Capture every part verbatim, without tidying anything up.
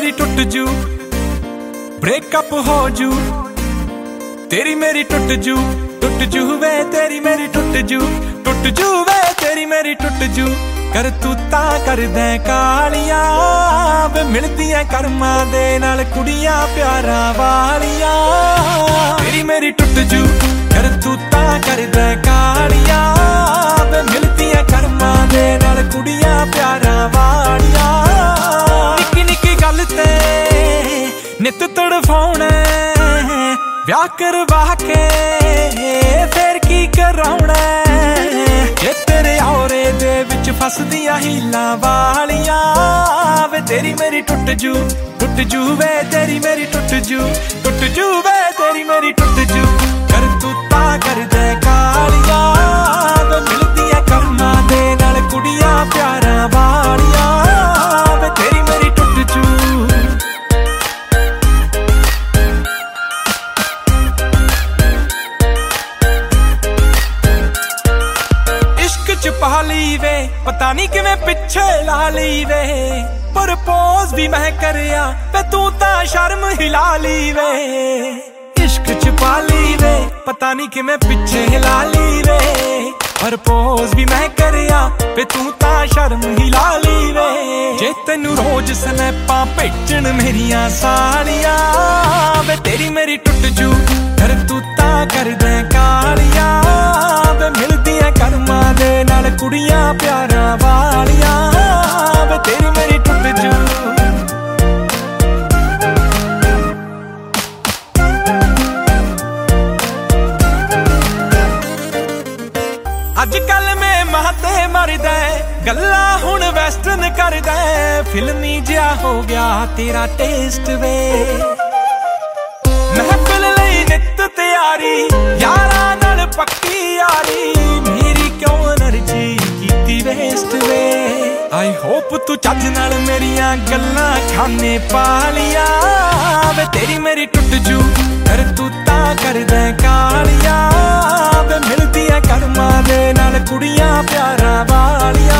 मेरी टुट जू, ब्रेकअप हो जू, तेरी मेरी टुट जू, टुट जू वे तेरी मेरी टुट जू, टुट जू वे तेरी मेरी टुट जू। कर तू ता कर दे कालियां वे मिलदियां कर्मां दे नाल कुड़ियां प्यारां वालियां। तेरी मेरी टुट जू, कर तू ता कर दे कालियां वे मिलदियां कर्मां दे नाल कुड़ियां प्यारां वालियां। निक्की निक्की गल ते नित तड़फाउणा, ब्याह करवा के फिर की कराउणा, जे तेरे औरे दे विच फसदियां हीलां वालियां। वे तेरी मेरी टुट जू, टुट जू वे तेरी मेरी टुट जू, टुट जू वे तेरी मेरी टुट जू। कर तू ता कर दे कालियां वे मिलदियां कर्मां दे नाल कुड़ियां प्यारां वालियां। वे तेरी मेरी टुट जू। पा ली वे पता नहीं किवें पिछे ला ली वे, प्रपोज भी मैं करिया वे तू ता शर्म हिला ली वे। इश्क च पा ली वे पता नहीं किवें पिछे ला ली वे, प्रपोज भी मैं करिया वे तू ता शर्म हिला ली वे। जे तेनू रोज स्नैपां भेजण मेरियां सालियां वे तेरी मेरी टुट जू। कर तू ता कर दे कालियां वे मिलदियां कर्मां दे नाल कुड़ियां प्यारां वालियां। वे तेरी मेरी टुट जू। अजकल मैं महते मरदा गल्ला हुण वैस्टर्न करदा, फिल्मी जिहा हो गया तेरा टेस्ट वे। महफिल लई नित तैयारी यारां नाल पक्की यारी, मेरी क्यों एनर्जी कीती वेस्ट वे। आई होप तू चज नाल मेरियां गल्लां खाने पा लिया। वे तेरी मेरी टुट जू, कर तू ता कर दे कालियां वे मिलदियां कर्मां दे नाल कुड़ियां प्यारां वालियां।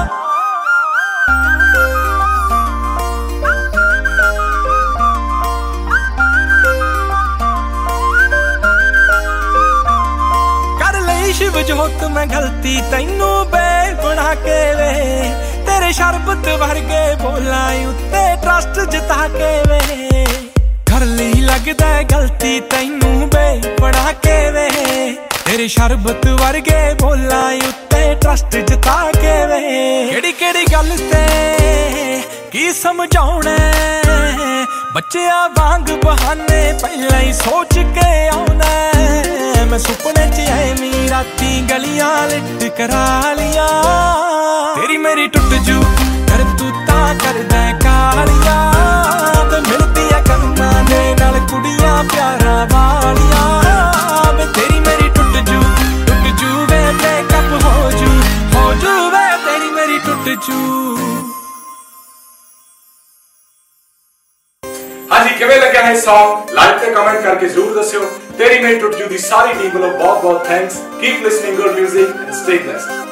शिव जोत मैं गलती तैनू बे बना के वे, तेरे शरबत वर्गे बोलां उत्ते ट्रस्ट जता के वे। घर लई लगदा गलती तैनू बे बना के वे, तेरे शरबत वर्गे बोलां उत्ते ट्रस्ट जता के वे। केड़ी केड़ी गल ते की समझाउणा, बच्चियां वांग बहाने पहला ही सोच के आउणा। मैं सुपने च ऐ राती गलियां लिट करा लिया। तेरी मेरी टुट जू, कर तू ता कर दे कालियां वे मिलदियां कर्मां दे नाल कुड़ियां प्यारां वालियां। वे तेरी मेरी टुट जू, टुट जू वे ब्रेकअप हो जू, हो जू वे तेरी मेरी टुट जू। हाँ जी, किवें लग्या है सॉन्ग लाइक ते कमेंट करके जरूर दस्सियो। तेरी मेरी टुट जू दी सारी टीम वालों बहुत बहुत thanks. Keep listening good music and stay blessed.